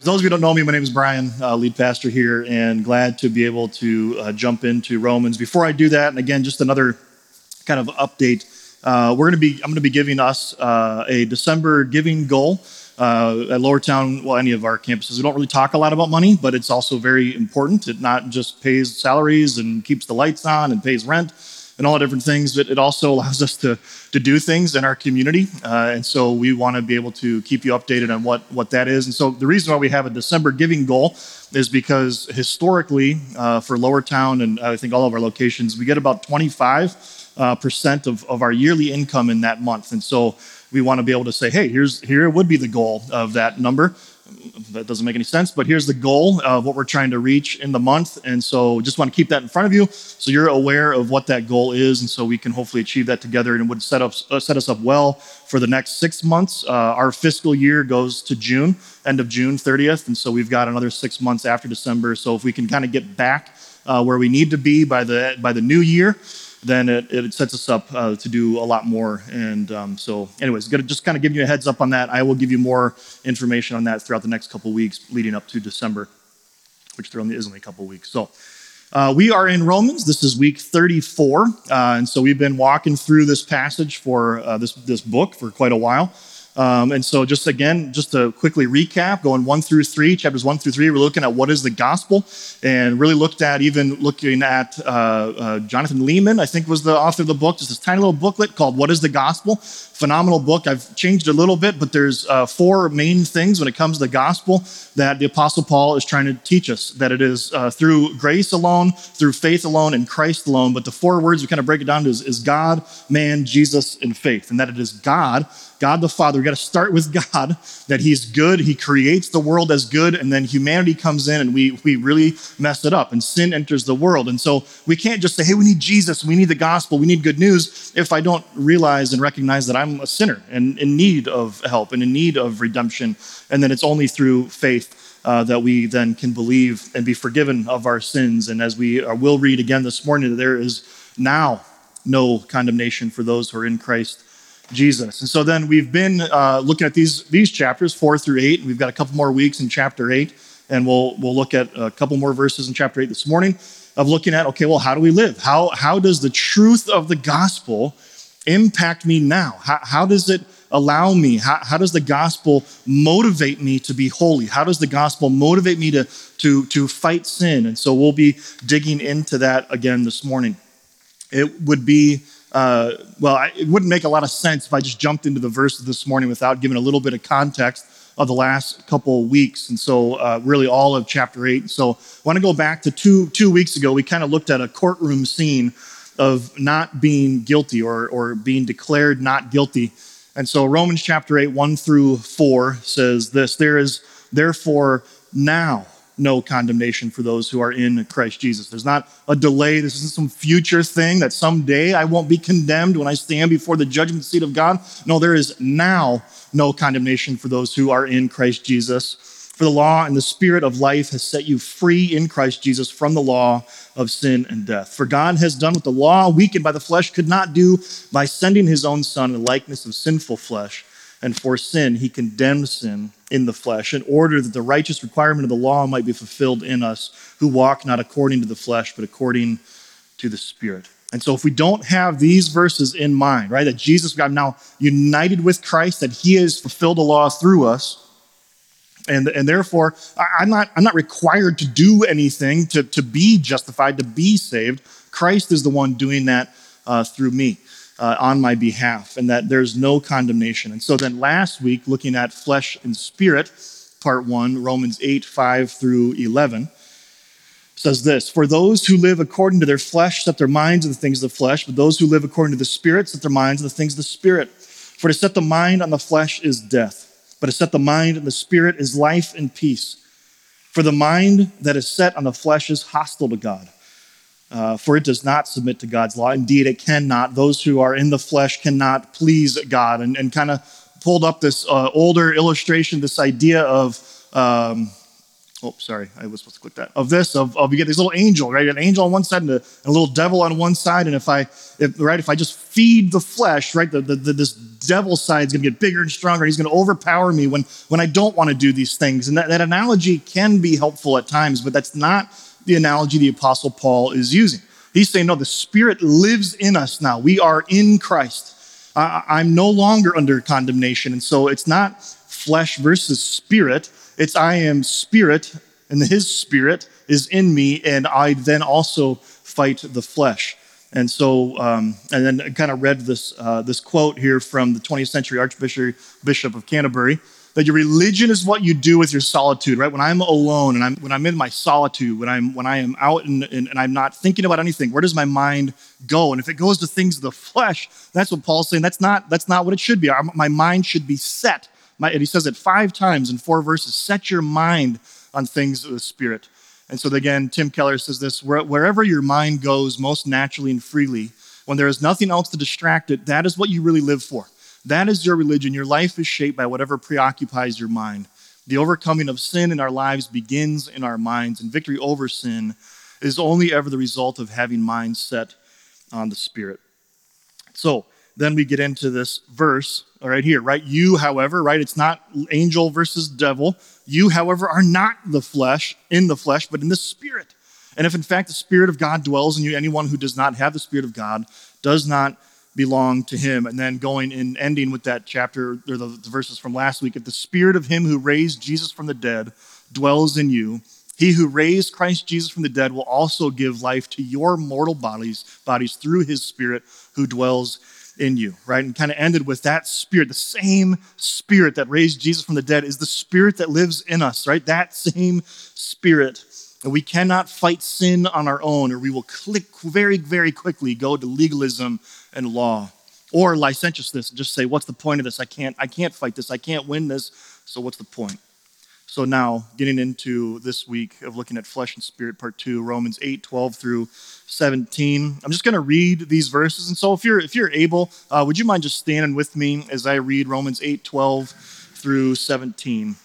those of you who don't know me, my name is Brian, lead pastor here, and glad to be able to jump into Romans. Before I do that, and again, just another kind of update, I'm going to be giving us a December giving goal at Lowertown. Well, any of our campuses, we don't really talk a lot about money, but it's also very important. It not just pays salaries and keeps the lights on and pays rent and all the different things, but it also allows us to do things in our community. And so we want to be able to keep you updated on what that is. And so the reason why we have a December giving goal is because historically, for Lowertown and I think all of our locations, we get about 25% of our yearly income in that month. And so we want to be able to say, hey, here would be the goal of that number. That doesn't make any sense, but here's the goal of what we're trying to reach in the month. And so just want to keep that in front of you so you're aware of what that goal is, and so we can hopefully achieve that together, and it would set us up well for the next 6 months. Our fiscal year goes to June, end of June 30th, and so we've got another 6 months after December. So if we can kind of get back where we need to be by the new year, then it sets us up to do a lot more. And so anyways, going to just kind of give you a heads up on that. I will give you more information on that throughout the next couple of weeks leading up to December, which there is only a couple of weeks. So we are in Romans. This is week 34. And so we've been walking through this passage for this book for quite a while. And so just to quickly recap, going 1 through 3, chapters 1 through 3, we're looking at what is the gospel, and really looking at Jonathan Leeman, I think was the author of the book, just this tiny little booklet called What is the Gospel? Phenomenal book. I've changed it a little bit, but there's 4 main things when it comes to the gospel that the Apostle Paul is trying to teach us, that it is through grace alone, through faith alone, and Christ alone. But the 4 words we kind of break it down to is God, man, Jesus, and faith, and that it is God the Father. We got to start with God, that he's good. He creates the world as good, and then humanity comes in and we really mess it up, and sin enters the world. And so we can't just say, hey, we need Jesus, we need the gospel, we need good news, if I don't realize and recognize that I'm a sinner and in need of help and in need of redemption. And then it's only through faith that we then can believe and be forgiven of our sins. And as we will read again this morning, there is now no condemnation for those who are in Christ Jesus. And so then we've been looking at these chapters 4 through 8, and we've got a couple more weeks in chapter 8, and we'll look at a couple more verses in chapter 8 this morning of looking at, okay, well, how do we live? How does the truth of the gospel impact me now? How does it allow me? How does the gospel motivate me to be holy? How does the gospel motivate me to fight sin? And so we'll be digging into that again this morning. It would be it wouldn't make a lot of sense if I just jumped into the verses this morning without giving a little bit of context of the last couple of weeks. And so really all of chapter 8. So I want to go back to two weeks ago. We kind of looked at a courtroom scene of not being guilty or being declared not guilty. And so Romans chapter 8, 1 through 4 says this: there is therefore now no condemnation for those who are in Christ Jesus. There's not a delay. This isn't some future thing that someday I won't be condemned when I stand before the judgment seat of God. No, there is now no condemnation for those who are in Christ Jesus. For the law and the Spirit of life has set you free in Christ Jesus from the law of sin and death. For God has done what the law, weakened by the flesh, could not do by sending his own Son in the likeness of sinful flesh. And for sin, he condemned sin in the flesh, in order that the righteous requirement of the law might be fulfilled in us, who walk not according to the flesh, but according to the Spirit. And so if we don't have these verses in mind, right, that Jesus, God, now united with Christ, that he has fulfilled the law through us, and therefore I'm not required to do anything to be justified, to be saved. Christ is the one doing that through me. On my behalf, and that there's no condemnation. And so then last week, looking at flesh and spirit, part 1, Romans 8, 5 through 11, says this: for those who live according to their flesh set their minds on the things of the flesh, but those who live according to the Spirit set their minds on the things of the Spirit. For to set the mind on the flesh is death, but to set the mind on the Spirit is life and peace. For the mind that is set on the flesh is hostile to God. For it does not submit to God's law. Indeed, it cannot. Those who are in the flesh cannot please God. And kind of pulled up this older illustration, this idea of Oh, sorry, I was supposed to click that. Of you get this little angel, right? An angel on one side and a little devil on one side. And if I just feed the flesh, right, this devil side is going to get bigger and stronger. He's going to overpower me when I don't want to do these things. And that analogy can be helpful at times, but that's not the analogy the Apostle Paul is using. He's saying, no, the Spirit lives in us now. We are in Christ. I'm no longer under condemnation. And so it's not flesh versus spirit. It's I am spirit, and his spirit is in me, and I then also fight the flesh. And so, and then I kind of read this quote here from the 20th century Archbishop of Canterbury, that your religion is what you do with your solitude, right? When I'm alone and when I'm in my solitude, when I am out and I'm not thinking about anything, where does my mind go? And if it goes to things of the flesh, that's what Paul's saying. That's not what it should be. My mind should be set. And he says it 5 times in 4 verses. Set your mind on things of the Spirit. And so again, Tim Keller says this: wherever your mind goes most naturally and freely, when there is nothing else to distract it, that is what you really live for. That is your religion. Your life is shaped by whatever preoccupies your mind. The overcoming of sin in our lives begins in our minds, and victory over sin is only ever the result of having minds set on the Spirit. So then we get into this verse right here, right? You, however, right? It's not angel versus devil. You, however, are not in the flesh, but in the Spirit. And if in fact the Spirit of God dwells in you, anyone who does not have the Spirit of God does not belong to him. And then going and ending with that chapter, or the verses from last week, if the Spirit of him who raised Jesus from the dead dwells in you, he who raised Christ Jesus from the dead will also give life to your mortal bodies through his Spirit who dwells in you, right? And kind of ended with that Spirit, the same Spirit that raised Jesus from the dead is the Spirit that lives in us, right? That same Spirit. And we cannot fight sin on our own, or we will very, very quickly go to legalism and law, or licentiousness, and just say, what's the point of this? I can't fight this. I can't win this. So what's the point? So now, getting into this week of looking at flesh and spirit, part 2, Romans 8:12 through 17. I'm just going to read these verses. And so if you're able, would you mind just standing with me as I read Romans 8:12 through 17?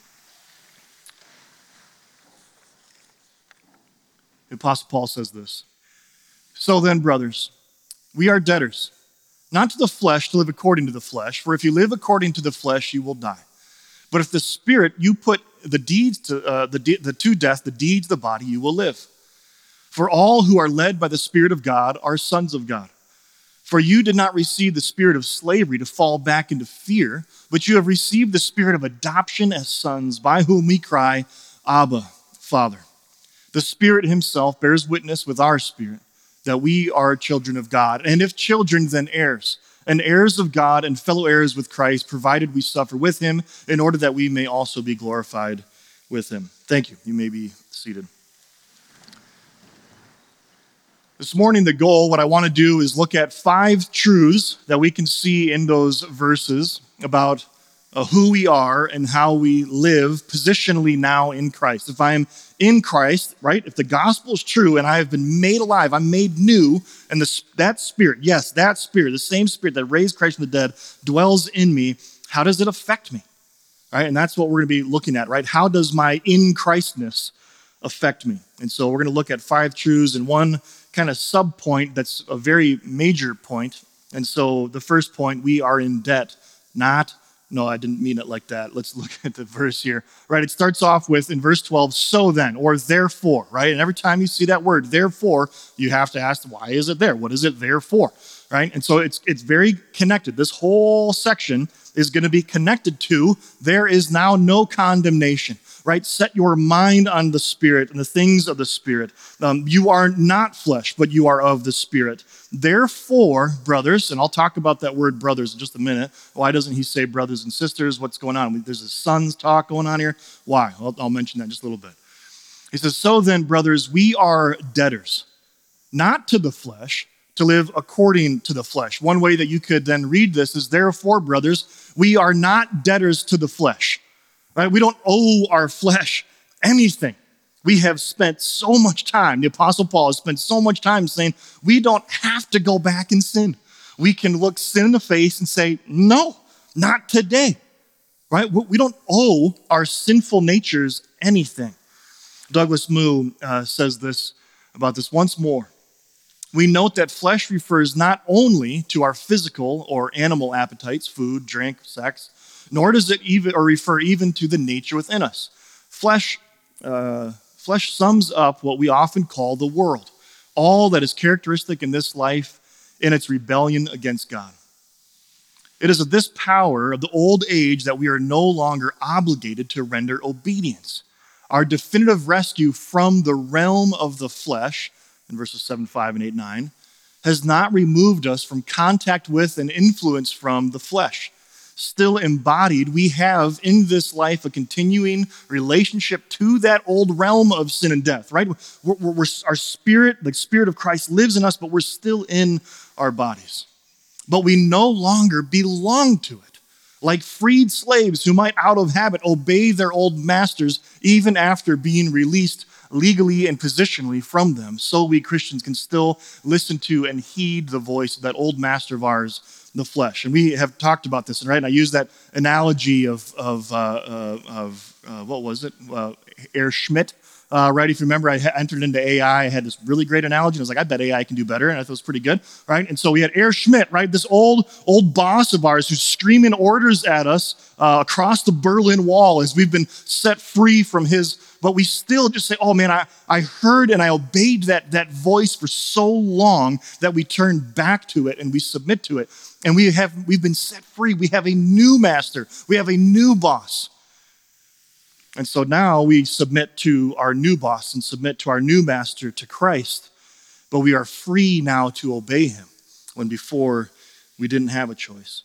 The Apostle Paul says this: So then, brothers, we are debtors, not to the flesh to live according to the flesh, for if you live according to the flesh, you will die. But if the Spirit, you put the deeds to death, the deeds of the body, you will live. For all who are led by the Spirit of God are sons of God. For you did not receive the spirit of slavery to fall back into fear, but you have received the Spirit of adoption as sons, by whom we cry, Abba, Father. The Spirit himself bears witness with our spirit that we are children of God. And if children, then heirs, and heirs of God and fellow heirs with Christ, provided we suffer with him, in order that we may also be glorified with him. Thank you. You may be seated. This morning, the goal, what I want to do is look at 5 truths that we can see in those verses about who we are and how we live positionally now in Christ. If I'm in Christ, right, if the gospel is true and I have been made alive, I'm made new, and that Spirit, yes, that Spirit, the same Spirit that raised Christ from the dead dwells in me, how does it affect me? Right, and that's what we're going to be looking at, right? How does my in Christness affect me? And so we're going to look at 5 truths and one kind of sub-point that's a very major point. And so the first point, we are in debt, No, I didn't mean it like that. Let's look at the verse here, right? It starts off with, in verse 12, so then, or therefore, right? And every time you see that word, therefore, you have to ask, why is it there? What is it there for, right? And so it's very connected. This whole section is going to be connected to, there is now no condemnation, right? Set your mind on the Spirit and the things of the Spirit. You are not flesh, but you are of the Spirit. Therefore, brothers, and I'll talk about that word brothers in just a minute. Why doesn't he say brothers and sisters? What's going on? There's a sons talk going on here. Why? I'll mention that in just a little bit. He says, so then, brothers, we are debtors, not to the flesh, to live according to the flesh. One way that you could then read this is, therefore, brothers, we are not debtors to the flesh. Right? We don't owe our flesh anything. We have spent so much time, the Apostle Paul has spent so much time saying, we don't have to go back and sin. We can look sin in the face and say, no, not today. Right? We don't owe our sinful natures anything. Douglas Moo says this about this once more. We note that flesh refers not only to our physical or animal appetites, food, drink, sex, nor does it even or refer even to the nature within us. Flesh sums up what we often call the world, all that is characteristic in this life in its rebellion against God. It is of this power of the old age that we are no longer obligated to render obedience. Our definitive rescue from the realm of the flesh, in verses 7, 5, and 8, 9, has not removed us from contact with and influence from the flesh. Still embodied, we have in this life a continuing relationship to that old realm of sin and death, right? Our spirit, the Spirit of Christ lives in us, but we're still in our bodies. But we no longer belong to it. Like freed slaves who might out of habit obey their old masters even after being released legally and positionally from them, so we Christians can still listen to and heed the voice of that old master of ours, the flesh. And we have talked about this, right? And I use that analogy of what was it? Herr Schmidt. Right, if you remember, I entered into AI. I had this really great analogy. And I was like, I bet AI can do better. And I thought it was pretty good, right? And so we had Herr Schmidt, right? This old boss of ours who's screaming orders at us across the Berlin Wall as we've been set free from his, but we still just say, oh man, I heard and I obeyed that voice for so long that we turn back to it and we submit to it. And we've been set free. We have a new master. We have a new boss. And so now we submit to our new boss and submit to our new master, to Christ. But we are free now to obey him when before we didn't have a choice.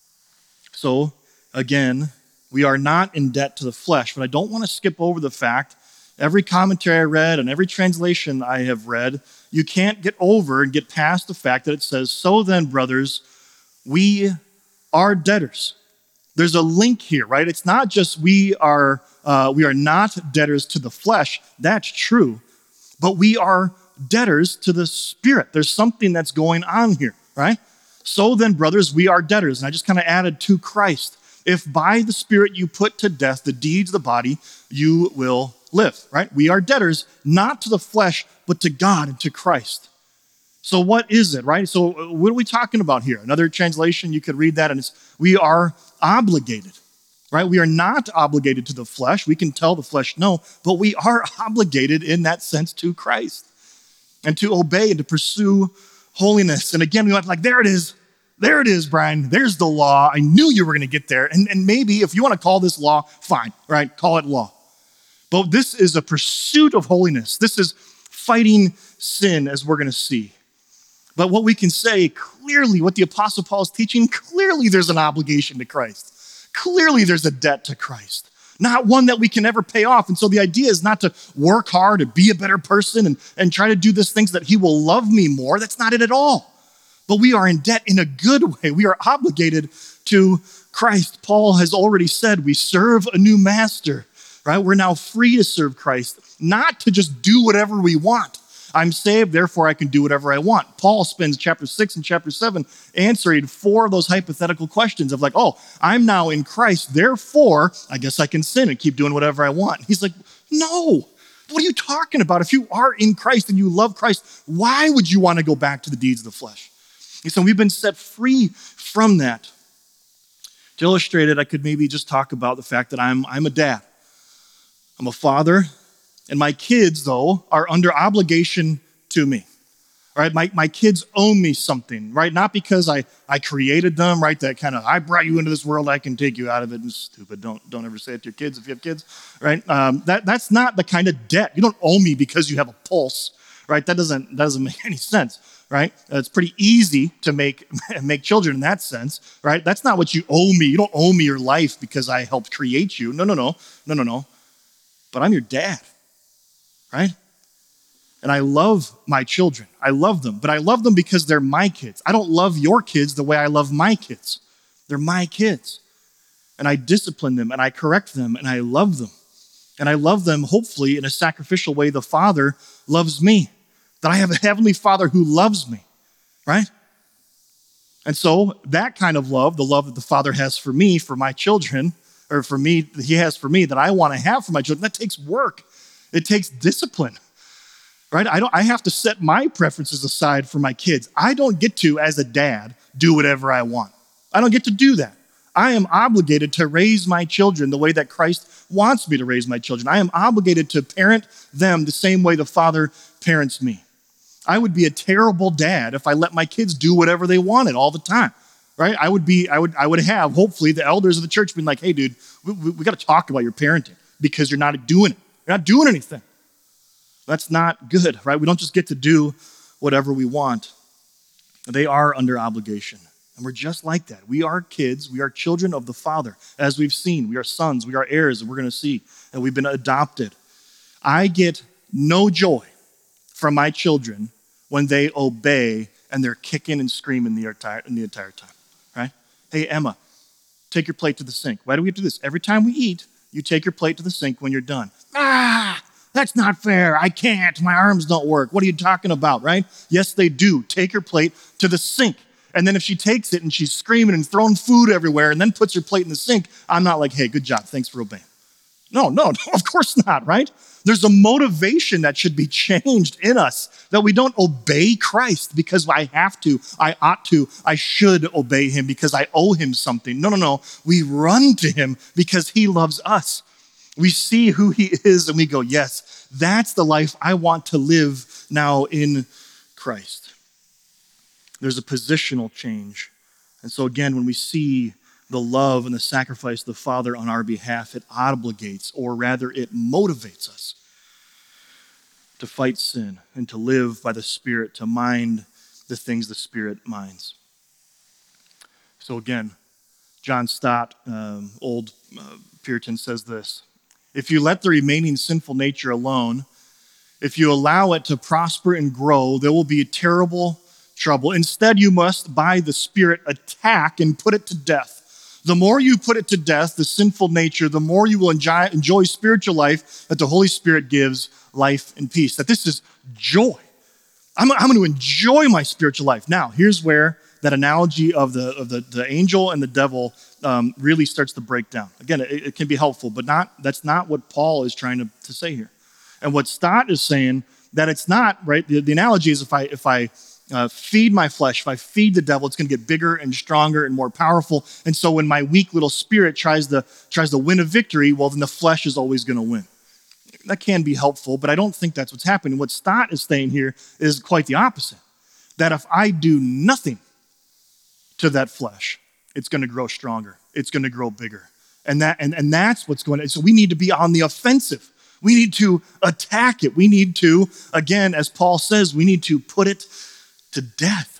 So again, we are not in debt to the flesh, but I don't want to skip over the fact, every commentary I read and every translation I have read, you can't get over and get past the fact that it says, so then, brothers, we are debtors. There's a link here, right? It's not just we are not debtors to the flesh. That's true. But we are debtors to the Spirit. There's something that's going on here, right? So then, brothers, we are debtors. And I just kind of added to Christ. If by the Spirit you put to death the deeds of the body, you will live, right? We are debtors, not to the flesh, but to God and to Christ. So what is it, right? So what are we talking about here? Another translation, you could read that, and it's we are obligated, right? We are not obligated to the flesh. We can tell the flesh no, but we are obligated in that sense to Christ and to obey and to pursue holiness. And again, we went like, there it is. There it is, Brian. There's the law. I knew you were going to get there. And maybe if you want to call this law, fine, right? Call it law. But this is a pursuit of holiness. This is fighting sin, as we're going to see. But what we can say clearly, what the Apostle Paul is teaching, clearly there's an obligation to Christ. Clearly there's a debt to Christ, not one that we can ever pay off. And so the idea is not to work hard, to be a better person and try to do these things that he will love me more. That's not it at all. But we are in debt in a good way. We are obligated to Christ. Paul has already said we serve a new master, right? We're now free to serve Christ, not to just do whatever we want. I'm saved, therefore I can do whatever I want. Paul spends chapter 6 and chapter 7 answering 4 of those hypothetical questions of like, oh, I'm now in Christ, therefore I guess I can sin and keep doing whatever I want. He's like, no, what are you talking about? If you are in Christ and you love Christ, why would you want to go back to the deeds of the flesh? And so we've been set free from that. To illustrate it, I could maybe just talk about the fact that I'm a dad. I'm a father. And my kids, though, are under obligation to me, right? My kids owe me something, right? Not because I created them, right? That kind of, I brought you into this world, I can take you out of it. And stupid, don't ever say it to your kids if you have kids, right? That's not the kind of debt. You don't owe me because you have a pulse, right? That doesn't make any sense, right? It's pretty easy to make children in that sense, right? That's not what you owe me. You don't owe me your life because I helped create you. No. But I'm your dad. Right? And I love my children. I love them, but I love them because they're my kids. I don't love your kids the way I love my kids. They're my kids. And I discipline them and I correct them and I love them. And I love them hopefully in a sacrificial way the Father loves me. That I have a heavenly Father who loves me, right? And so that kind of love, the love that the Father has for me, for my children, or for me, that he has for me, that I want to have for my children, that takes work. It takes discipline, right? I have to set my preferences aside for my kids. I don't get to, as a dad, do whatever I want. I don't get to do that. I am obligated to raise my children the way that Christ wants me to raise my children. I am obligated to parent them the same way the Father parents me. I would be a terrible dad if I let my kids do whatever they wanted all the time, right? I would have, hopefully, the elders of the church being like, hey, dude, we got to talk about your parenting because you're not doing it. You're not doing anything. That's not good, right? We don't just get to do whatever we want. They are under obligation. And we're just like that. We are kids. We are children of the Father. As we've seen, we are sons. We are heirs, and we're going to see. And we've been adopted. I get no joy from my children when they obey and they're kicking and screaming the entire time, right? Hey, Emma, take your plate to the sink. Why do we have to do this? Every time we eat, you take your plate to the sink when you're done. That's not fair. I can't. My arms don't work. What are you talking about, right? Yes, they do. Take your plate to the sink. And then if she takes it and she's screaming and throwing food everywhere and then puts her plate in the sink, I'm not like, hey, good job. Thanks for obeying. No, of course not, right? There's a motivation that should be changed in us that we don't obey Christ because I have to, I ought to, I should obey him because I owe him something. No. We run to him because he loves us. We see who he is and we go, yes, that's the life I want to live now in Christ. There's a positional change. And so again, when we see the love and the sacrifice of the Father on our behalf, it obligates, or rather it motivates us to fight sin and to live by the Spirit, to mind the things the Spirit minds. So again, John Stott, old Puritan, says this: if you let the remaining sinful nature alone, if you allow it to prosper and grow, there will be terrible trouble. Instead, you must, by the Spirit, attack and put it to death. The more you put it to death, the sinful nature, the more you will enjoy spiritual life that the Holy Spirit gives, life and peace. That this is joy. I'm going to enjoy my spiritual life. Now, here's where that analogy of the angel and the devil really starts to break down. Again, it can be helpful, but that's not what Paul is trying to say here. And what Stott is saying, that it's not, right? The analogy is if I feed my flesh, if I feed the devil, it's going to get bigger and stronger and more powerful. And so when my weak little spirit tries to win a victory, well, then the flesh is always going to win. That can be helpful, but I don't think that's what's happening. What Stott is saying here is quite the opposite. That if I do nothing to that flesh, it's going to grow stronger. It's going to grow bigger. And that's what's going on. So we need to be on the offensive. We need to attack it. We need to, again, as Paul says, we need to put it to death.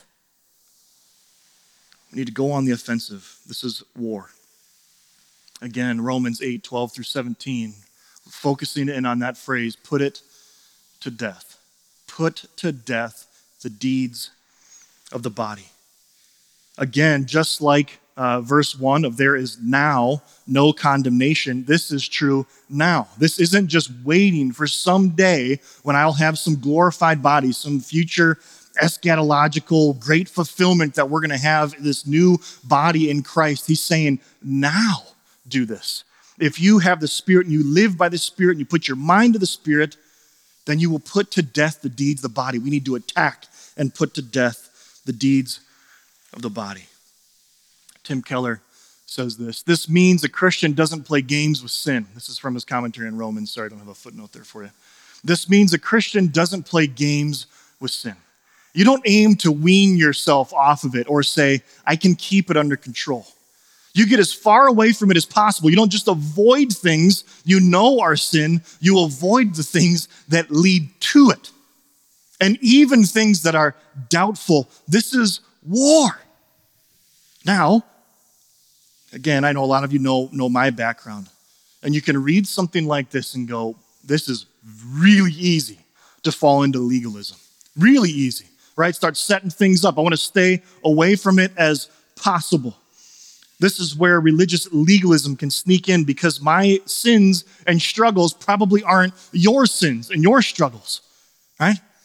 We need to go on the offensive. This is war. Again, Romans 8:12-17, focusing in on that phrase, put it to death. Put to death the deeds of the body. Again, just like verse 1 of there is now no condemnation, this is true now. This isn't just waiting for some day when I'll have some glorified body, some future eschatological great fulfillment that we're going to have this new body in Christ. He's saying, now do this. If you have the Spirit and you live by the Spirit and you put your mind to the Spirit, then you will put to death the deeds of the body. We need to attack and put to death the deeds of the body. Tim Keller says this: this means a Christian doesn't play games with sin. This is from his commentary on Romans. Sorry, I don't have a footnote there for you. This means a Christian doesn't play games with sin. You don't aim to wean yourself off of it or say, I can keep it under control. You get as far away from it as possible. You don't just avoid things you know are sin. You avoid the things that lead to it. And even things that are doubtful. This is war. Now, again, I know a lot of you know my background. And you can read something like this and go, this is really easy to fall into legalism. Really easy, right? Start setting things up. I want to stay away from it as possible. This is where religious legalism can sneak in because my sins and struggles probably aren't your sins and your struggles, right?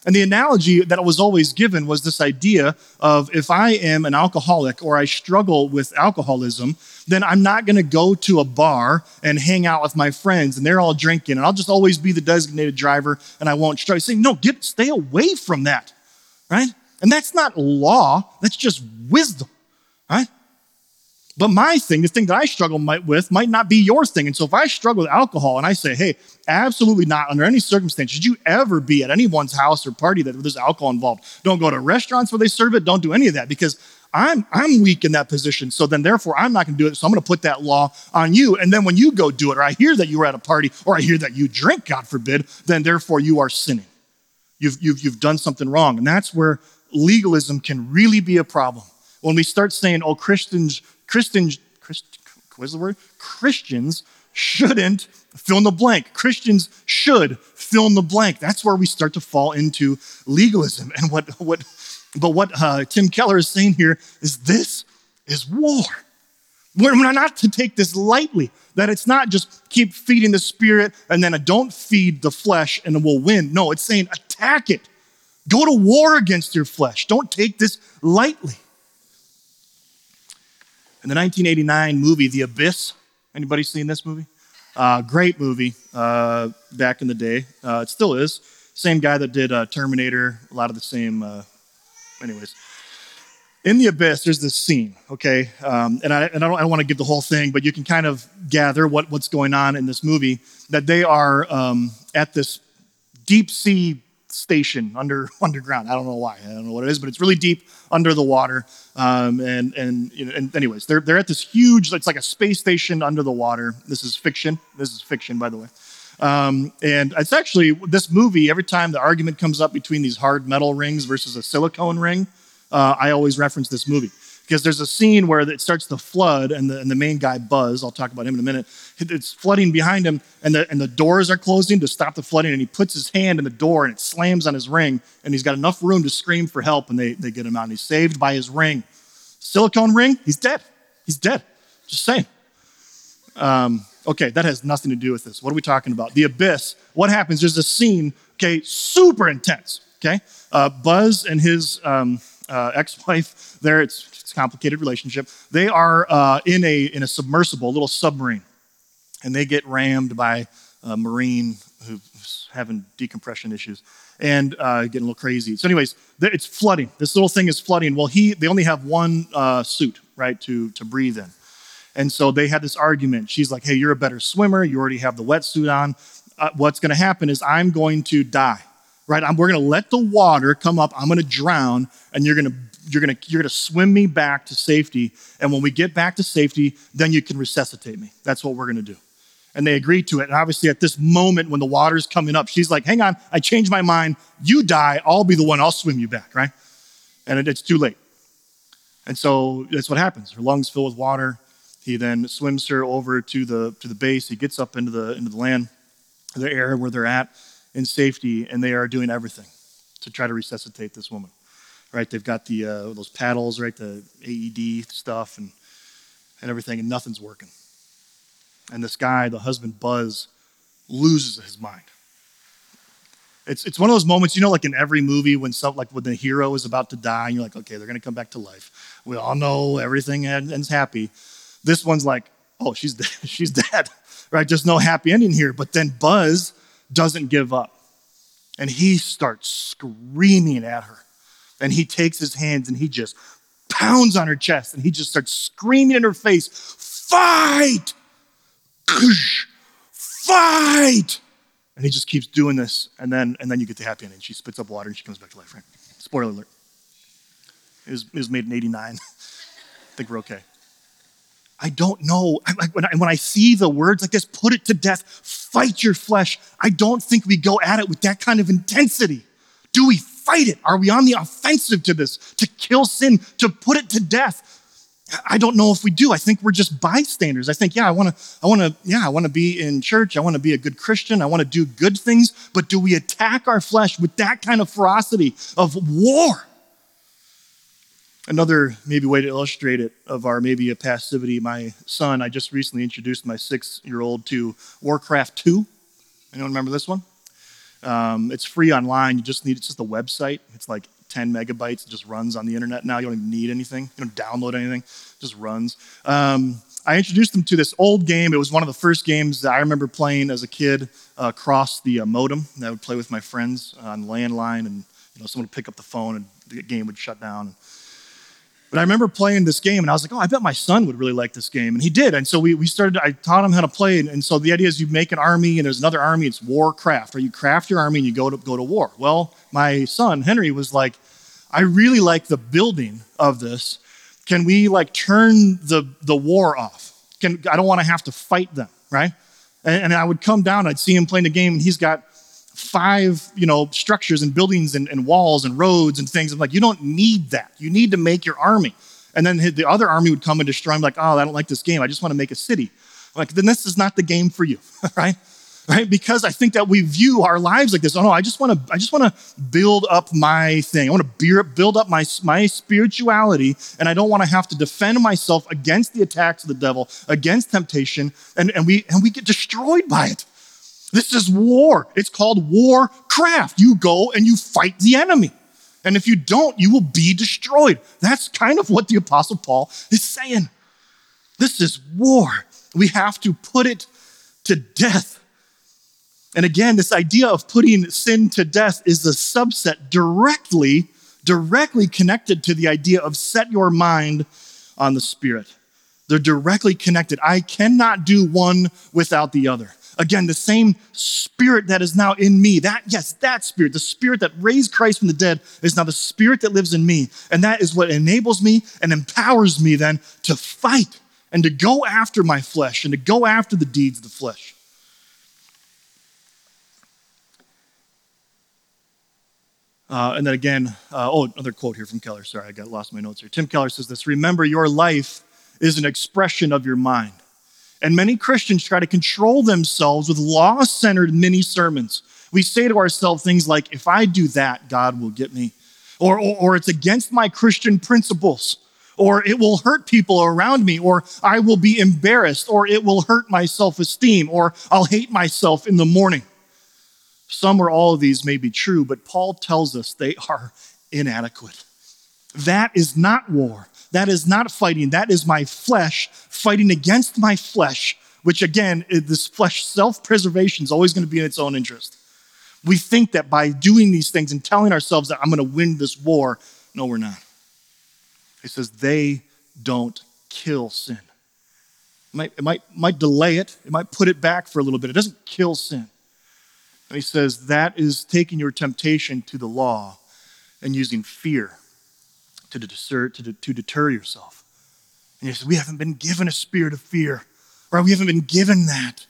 And the analogy that was always given was this idea of if I am an alcoholic or I struggle with alcoholism, then I'm not going to go to a bar and hang out with my friends and they're all drinking and I'll just always be the designated driver and I won't struggle. Saying, no, stay away from that, right? And that's not law, that's just wisdom, right? But my thing, the thing that I struggle with might not be your thing. And so if I struggle with alcohol and I say, hey, absolutely not under any circumstance should you ever be at anyone's house or party that there's alcohol involved. Don't go to restaurants where they serve it. Don't do any of that because I'm weak in that position. So then therefore I'm not going to do it. So I'm going to put that law on you. And then when you go do it, or I hear that you were at a party, or I hear that you drink, God forbid, then therefore you are sinning. You've done something wrong. And that's where legalism can really be a problem. When we start saying, oh, Christians shouldn't fill in the blank. Christians should fill in the blank. That's where we start to fall into legalism. And what Tim Keller is saying here is this is war. We're not to take this lightly, that it's not just keep feeding the spirit and then don't feed the flesh and we'll win. No, it's saying attack it. Go to war against your flesh. Don't take this lightly. In the 1989 movie, The Abyss, anybody seen this movie? Great movie back in the day. It still is. Same guy that did Terminator, a lot of the same, anyways. In The Abyss, there's this scene, okay? And I don't want to give the whole thing, but you can kind of gather what's going on in this movie, that they are at this deep sea station underground. I don't know why. I don't know what it is, but it's really deep under the water. And anyways, they're at this huge, it's like a space station under the water. This is fiction. This is fiction, by the way. And it's actually, this movie, every time the argument comes up between these hard metal rings versus a silicone ring, I always reference this movie. Because there's a scene where it starts to flood, and the main guy, Buzz, I'll talk about him in a minute, it's flooding behind him, and the doors are closing to stop the flooding, and he puts his hand in the door, and it slams on his ring, and he's got enough room to scream for help, and they get him out, and he's saved by his ring. Silicone ring, he's dead. He's dead. Just saying. Okay, that has nothing to do with this. What are we talking about? The Abyss. What happens? There's a scene, okay, super intense, okay? Buzz and his ex-wife there, it's a complicated relationship. They are in a submersible, a little submarine, and they get rammed by a Marine who's having decompression issues and getting a little crazy. So anyways, it's flooding. This little thing is flooding. Well, they only have one suit, right, to breathe in. And so they had this argument. She's like, hey, you're a better swimmer. You already have the wetsuit on. What's going to happen is I'm going to die, right? We're going to let the water come up. I'm going to drown, and you're going to swim me back to safety. And when we get back to safety, then you can resuscitate me. That's what we're going to do. And they agreed to it. And obviously at this moment when the water's coming up, she's like, hang on, I changed my mind. You die. I'll be the one. I'll swim you back, right? And it's too late. And so that's what happens. Her lungs fill with water. He then swims her over to the base. He gets up into the land, the area where they're at in safety, and they are doing everything to try to resuscitate this woman. Right? They've got those paddles, right? The AED stuff and everything, and nothing's working. And this guy, the husband Buzz, loses his mind. It's one of those moments, like in every movie when the hero is about to die, and you're like, okay, they're going to come back to life. We all know everything ends happy. This one's like, oh, she's dead. She's dead, right? There's no happy ending here. But then Buzz doesn't give up. And he starts screaming at her. And he takes his hands and he just pounds on her chest. And he just starts screaming in her face, fight! Fight! And he just keeps doing this. And then you get the happy ending. She spits up water and she comes back to life, right? Spoiler alert. It was made in 89. I think we're okay. I don't know. When I see the words like this, put it to death, fight your flesh, I don't think we go at it with that kind of intensity. Do we fight it? Are we on the offensive to this, to kill sin, to put it to death? I don't know if we do. I think we're just bystanders. I think, I want to be in church. I want to be a good Christian. I want to do good things. But do we attack our flesh with that kind of ferocity of war? Another maybe way to illustrate it of our maybe a passivity, my son, I just recently introduced my 6-year-old to Warcraft 2. Anyone remember this one? It's free online. It's just a website. It's like 10 megabytes. It just runs on the internet now. You don't even need anything. You don't download anything. It just runs. I introduced them to this old game. It was one of the first games that I remember playing as a kid across the modem. I would play with my friends on landline, and someone would pick up the phone and the game would shut down. But I remember playing this game, and I was like, oh, I bet my son would really like this game. And he did. And so I taught him how to play. And so the idea is you make an army, and there's another army. It's warcraft, or you craft your army and you go to war. Well, my son, Henry, was like, I really like the building of this. Can we turn the war off? I don't want to have to fight them, right? And I would come down, I'd see him playing the game, and he's got 5, structures and buildings and walls and roads and things. I'm like, you don't need that. You need to make your army. And then the other army would come and destroy him, like, oh, I don't like this game. I just want to make a city. I'm like, then this is not the game for you, right? Right? Because I think that we view our lives like this. Oh no, I just want to build up my thing. I want to build up my spirituality, and I don't want to have to defend myself against the attacks of the devil, against temptation, and we get destroyed by it. This is war. It's called warcraft. You go and you fight the enemy. And if you don't, you will be destroyed. That's kind of what the Apostle Paul is saying. This is war. We have to put it to death. And again, this idea of putting sin to death is a subset directly connected to the idea of set your mind on the Spirit. They're directly connected. I cannot do one without the other. Again, the same Spirit that is now in me, that Spirit, the Spirit that raised Christ from the dead is now the Spirit that lives in me. And that is what enables me and empowers me then to fight and to go after my flesh and to go after the deeds of the flesh. And then again, another quote here from Keller. Sorry, I lost my notes here. Tim Keller says this: remember, your life is an expression of your mind. And many Christians try to control themselves with law-centered mini sermons. We say to ourselves things like, if I do that, God will get me. Or it's against my Christian principles. Or it will hurt people around me. Or I will be embarrassed. Or it will hurt my self-esteem. Or I'll hate myself in the morning. Some or all of these may be true, but Paul tells us they are inadequate. That is not war. That is not fighting. That is my flesh fighting against my flesh, which again, this flesh self-preservation is always going to be in its own interest. We think that by doing these things and telling ourselves that I'm going to win this war, no, we're not. He says they don't kill sin. It might delay it. It might put it back for a little bit. It doesn't kill sin. And he says that is taking your temptation to the law and using fear to deter yourself. And he says, we haven't been given a spirit of fear, right? We haven't been given that.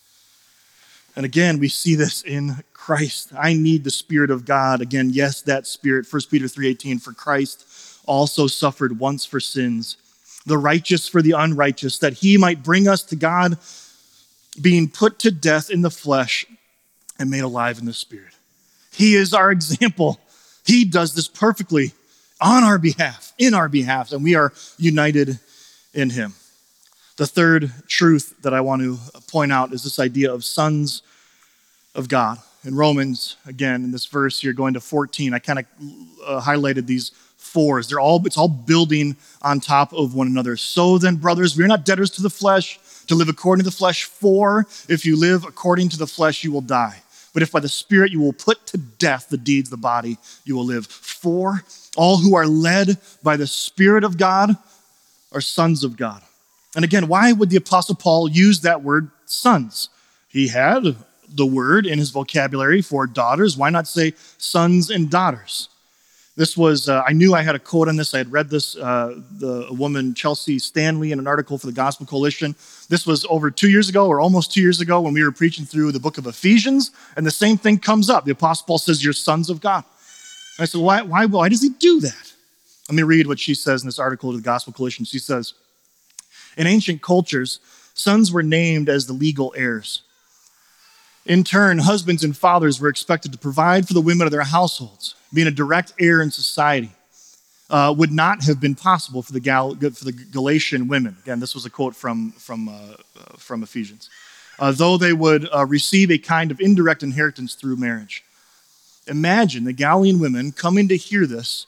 And again, we see this in Christ. I need the Spirit of God. Again, yes, that Spirit, 1 Peter 3:18, for Christ also suffered once for sins, the righteous for the unrighteous, that he might bring us to God, being put to death in the flesh and made alive in the Spirit. He is our example. He does this perfectly on our behalf, in our behalf, and we are united in him. The third truth that I want to point out is this idea of sons of God. In Romans, again, in this verse here, going to 14, I kind of highlighted these fours. It's all building on top of one another. So then, brothers, we are not debtors to the flesh, to live according to the flesh. For if you live according to the flesh, you will die. But if by the Spirit you will put to death the deeds of the body, you will live. For all who are led by the Spirit of God are sons of God. And again, why would the Apostle Paul use that word sons? He had the word in his vocabulary for daughters. Why not say sons and daughters? This was, I knew I had a quote on this. I had read this, the woman Chelsea Stanley in an article for the Gospel Coalition. This was over 2 years ago, or almost 2 years ago, when we were preaching through the book of Ephesians, and the same thing comes up. The Apostle Paul says, you're sons of God. And I said, why does he do that? Let me read what she says in this article to the Gospel Coalition. She says, in ancient cultures, sons were named as the legal heirs. In turn, husbands and fathers were expected to provide for the women of their households. Being a direct heir in society would not have been possible for the Galatian women. Again, this was a quote from Ephesians. though they would receive a kind of indirect inheritance through marriage. Imagine the Galilean women coming to hear this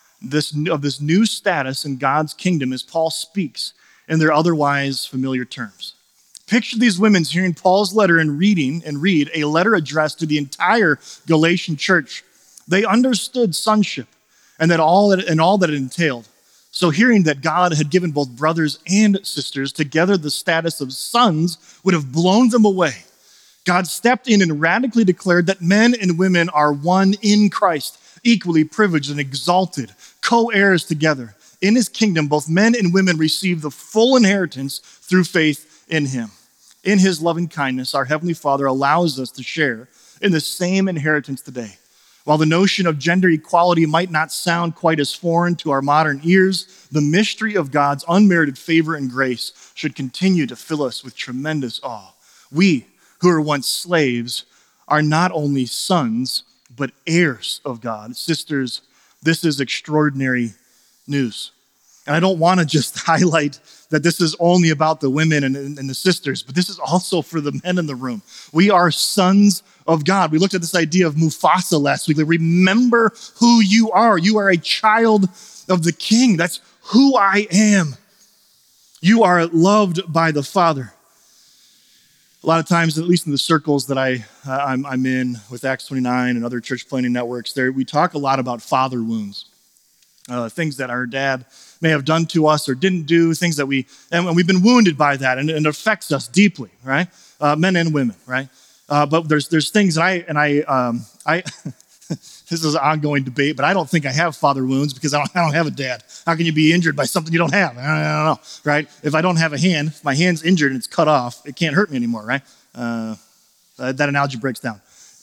new status in God's kingdom as Paul speaks in their otherwise familiar terms. Picture these women hearing Paul's letter and read a letter addressed to the entire Galatian church. They understood sonship and all that it entailed. So hearing that God had given both brothers and sisters together the status of sons would have blown them away. God stepped in and radically declared that men and women are one in Christ, equally privileged and exalted, co-heirs together. In his kingdom, both men and women receive the full inheritance through faith in him. In his loving kindness, our Heavenly Father allows us to share in the same inheritance today. While the notion of gender equality might not sound quite as foreign to our modern ears, the mystery of God's unmerited favor and grace should continue to fill us with tremendous awe. We, who were once slaves, are not only sons, but heirs of God. Sisters, this is extraordinary news. And I don't want to just highlight that this is only about the women and the sisters, but this is also for the men in the room. We are sons of God. We looked at this idea of Mufasa last week. Remember who you are. You are a child of the King. That's who I am. You are loved by the Father. A lot of times, at least in the circles that I'm in with Acts 29 and other church planting networks, we talk a lot about father wounds. Things that our dad may have done to us or didn't do, things that we've been wounded by that, and it affects us deeply, right? Men and women, right? But there's things, and I this is an ongoing debate, but I don't think I have father wounds because I don't have a dad. How can you be injured by something you don't have? I don't know, right? If I don't have a hand, if my hand's injured and it's cut off, it can't hurt me anymore, right? That analogy breaks down.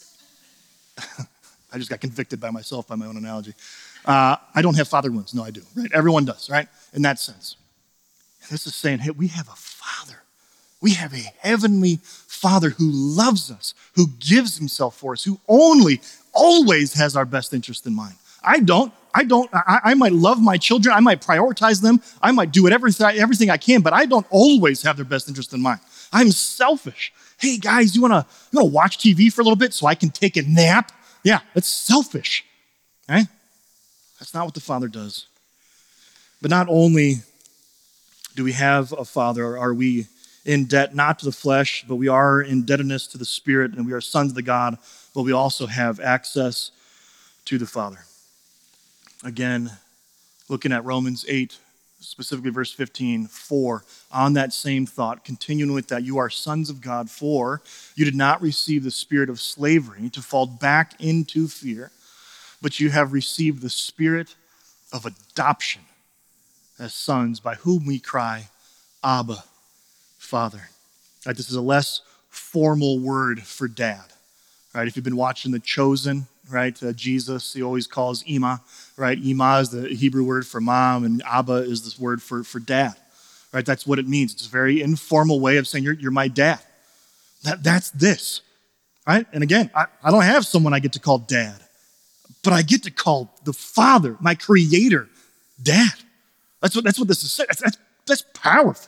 I just got convicted by myself by my own analogy. I don't have father wounds. No, I do, right? Everyone does, right? In that sense. This is saying, hey, we have a father. We have a heavenly Father who loves us, who gives himself for us, who always has our best interest in mind. I might love my children. I might prioritize them. I might do everything I can, but I don't always have their best interest in mind. I'm selfish. Hey, guys, you want to watch TV for a little bit so I can take a nap? Yeah, that's selfish, right? That's not what the Father does. But not only do we have a Father, are we in debt not to the flesh, but we are in indebtedness to the Spirit, and we are sons of the God, but we also have access to the Father. Again, looking at Romans 8, specifically verse 15, for on that same thought, continuing with that, you are sons of God, for you did not receive the spirit of slavery to fall back into fear, but you have received the spirit of adoption as sons, by whom we cry, Abba, Father. Right, this is a less formal word for dad. Right, if you've been watching The Chosen, right, Jesus, he always calls Ima, right? Ima is the Hebrew word for mom, and Abba is this word for dad. Right, that's what it means. It's a very informal way of saying you're my dad. That's this, right? And again, I don't have someone I get to call dad, but I get to call the Father, my Creator, Dad. That's what this is. That's powerful.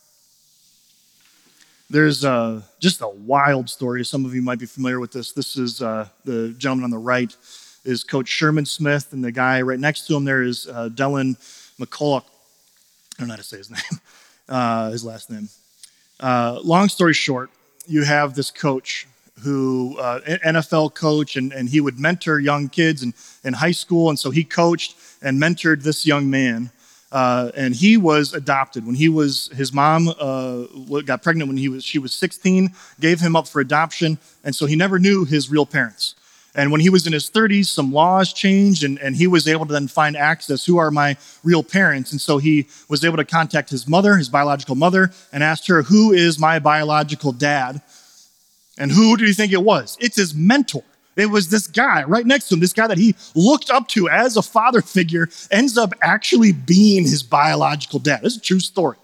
There's just a wild story. Some of you might be familiar with this. This is the gentleman on the right is Coach Sherman Smith, and the guy right next to him there is Dylan McCulloch. I don't know how to say his name, his last name. Long story short, you have this coach who, NFL coach, and he would mentor young kids in high school, and so he coached and mentored this young man. And he was adopted. When his mom got pregnant when she was 16, gave him up for adoption, and so he never knew his real parents. And when he was in his 30s, some laws changed, and he was able to then find access. Who are my real parents? And so he was able to contact his mother, his biological mother, and asked her, who is my biological dad? And who do you think it was? It's his mentor. It was this guy right next to him, this guy that he looked up to as a father figure, ends up actually being his biological dad. This is a true story.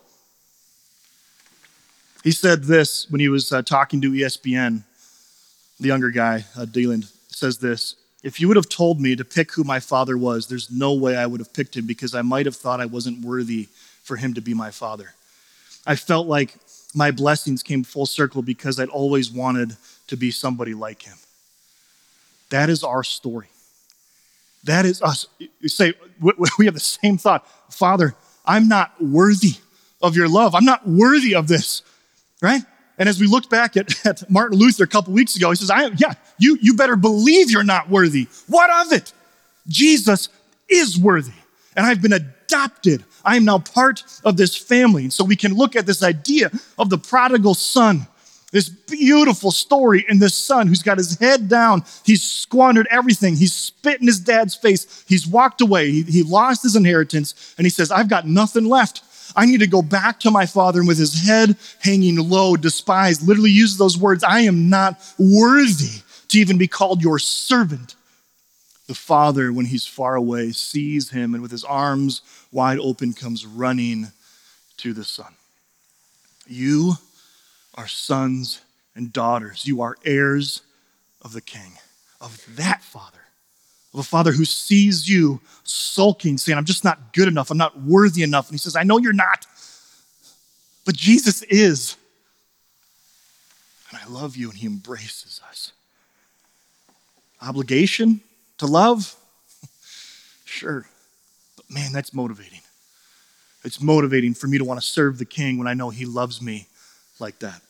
He said this when he was talking to ESPN. The younger guy, Deland, says this: if you would have told me to pick who my father was, there's no way I would have picked him, because I might have thought I wasn't worthy for him to be my father. I felt like my blessings came full circle because I'd always wanted to be somebody like him. That is our story. That is us. You say, we have the same thought. Father, I'm not worthy of your love. I'm not worthy of this, right? And as we looked back at Martin Luther a couple weeks ago, he says, you better believe you're not worthy. What of it? Jesus is worthy. And I've been adopted. I am now part of this family. And so we can look at this idea of the prodigal son, this beautiful story in this son who's got his head down. He's squandered everything. He's spit in his dad's face. He's walked away. He lost his inheritance. And he says, I've got nothing left. I need to go back to my father. And with his head hanging low, despised, literally uses those words, I am not worthy to even be called your servant. The father, when he's far away, sees him and with his arms wide open comes running to the son. You are sons and daughters. You are heirs of the king, of that father, of a father who sees you sulking, saying, I'm just not good enough. I'm not worthy enough. And he says, I know you're not, but Jesus is. And I love you, and he embraces us. Obligation to love? Sure. But man, that's motivating. It's motivating for me to want to serve the king when I know he loves me like that.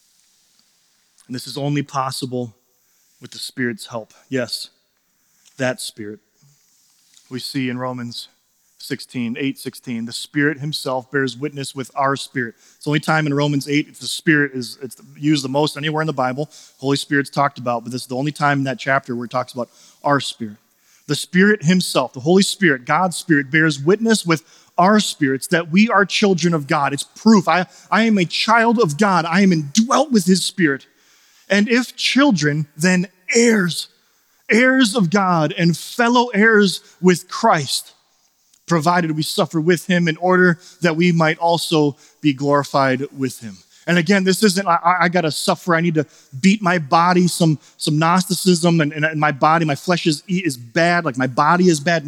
And this is only possible with the Spirit's help. Yes, that Spirit. We see in Romans 8:16, the Spirit himself bears witness with our spirit. It's the only time in Romans 8 the Spirit it's used the most anywhere in the Bible. Holy Spirit's talked about, but this is the only time in that chapter where it talks about our spirit. The Spirit himself, the Holy Spirit, God's Spirit, bears witness with our spirits that we are children of God. It's proof. I am a child of God. I am indwelt with his Spirit. And if children, then heirs, heirs of God and fellow heirs with Christ, provided we suffer with him in order that we might also be glorified with him. And again, this isn't, I got to suffer. I need to beat my body, some Gnosticism, and my body, my flesh is bad, like my body is bad.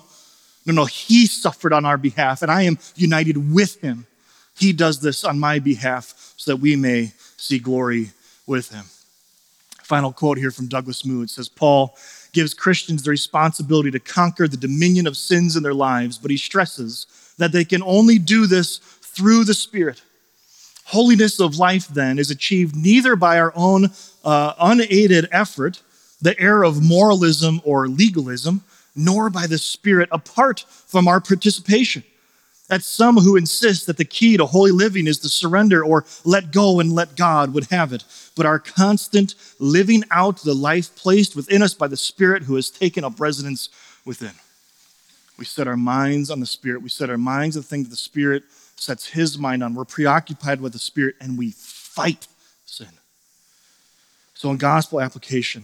No. He suffered on our behalf, and I am united with him. He does this on my behalf so that we may see glory with him. Final quote here from Douglas Moo. It says, Paul gives Christians the responsibility to conquer the dominion of sins in their lives, but he stresses that they can only do this through the Spirit. Holiness of life, then, is achieved neither by our own unaided effort, the error of moralism or legalism, nor by the Spirit apart from our participation. That's some who insist that the key to holy living is to surrender or let go and let God would have it. But our constant living out the life placed within us by the Spirit who has taken up residence within. We set our minds on the Spirit. We set our minds on the things that the Spirit sets his mind on. We're preoccupied with the Spirit and we fight sin. So in gospel application,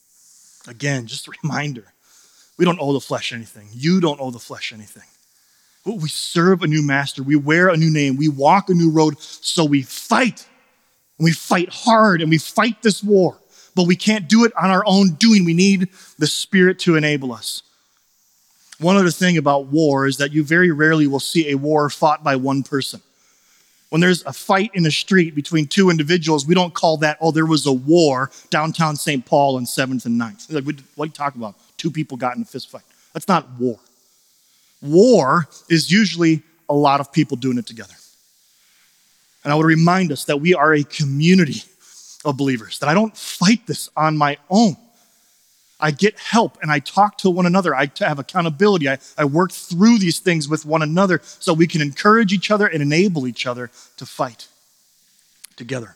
again, just a reminder, we don't owe the flesh anything. You don't owe the flesh anything. We serve a new master. We wear a new name. We walk a new road. So we fight. And we fight hard and we fight this war. But we can't do it on our own doing. We need the Spirit to enable us. One other thing about war is that you very rarely will see a war fought by one person. When there's a fight in a street between two individuals, we don't call that, there was a war downtown St. Paul on 7th and 9th. Like, what are you talking about? Two people got in a fist fight. That's not war. War is usually a lot of people doing it together. And I would remind us that we are a community of believers, that I don't fight this on my own. I get help and I talk to one another. I have accountability. I work through these things with one another so we can encourage each other and enable each other to fight together.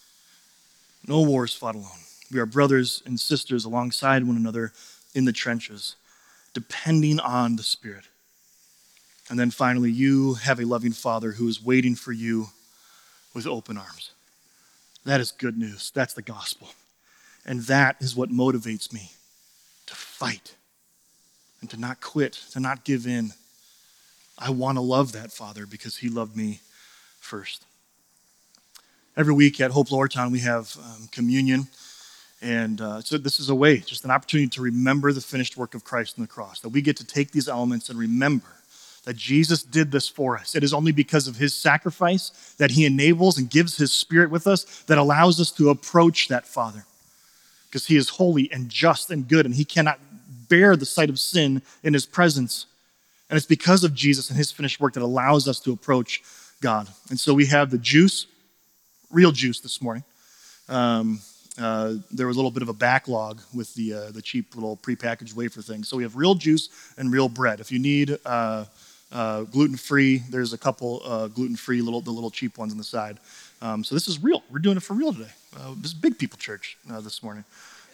No war is fought alone. We are brothers and sisters alongside one another in the trenches, depending on the Spirit. And then finally, you have a loving Father who is waiting for you with open arms. That is good news. That's the gospel. And that is what motivates me to fight and to not quit, to not give in. I want to love that Father because he loved me first. Every week at Hope Lowertown, we have communion. And so this is a way, just an opportunity to remember the finished work of Christ on the cross, that we get to take these elements and remember that Jesus did this for us. It is only because of his sacrifice that he enables and gives his Spirit with us that allows us to approach that Father. Because he is holy and just and good, and he cannot bear the sight of sin in his presence. And it's because of Jesus and his finished work that allows us to approach God. And so we have the juice, real juice this morning. There was a little bit of a backlog with the cheap little prepackaged wafer thing. So we have real juice and real bread. If you need gluten-free, there's a couple gluten-free, the little cheap ones on the side. So this is real. We're doing it for real today. This is Big People Church this morning.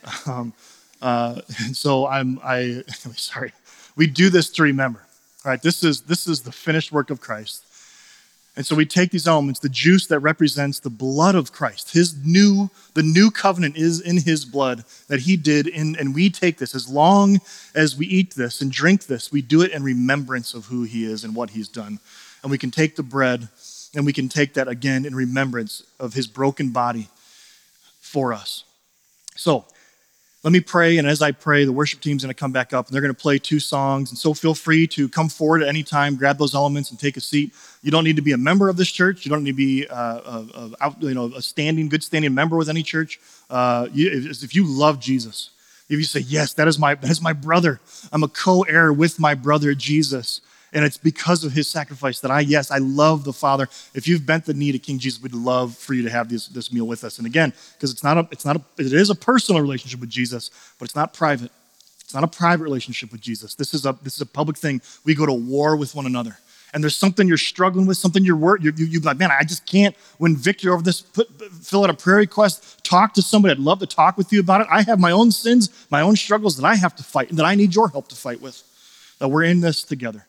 And so sorry. We do this to remember. All right, this is the finished work of Christ. And so we take these elements, the juice that represents the blood of Christ. The new covenant is in his blood that he did, and we take this. As long as we eat this and drink this, we do it in remembrance of who he is and what he's done. And we can take the bread, and we can take that again in remembrance of his broken body for us. So let me pray, and as I pray, the worship team's going to come back up, and they're going to play 2 songs. And so feel free to come forward at any time, grab those elements, and take a seat. You don't need to be a member of this church. You don't need to be a good standing member with any church. If you love Jesus, if you say, yes, that is my brother. I'm a co-heir with my brother Jesus. And it's because of his sacrifice that I love the Father. If you've bent the knee to King Jesus, we'd love for you to have this meal with us. And again, because it is a personal relationship with Jesus, but it's not private. It's not a private relationship with Jesus. This is a public thing. We go to war with one another. And there's something you're struggling with, something you're like, man, I just can't win victory over this. Fill out a prayer request, talk to somebody. I'd love to talk with you about it. I have my own sins, my own struggles that I have to fight and that I need your help to fight with. That we're in this together.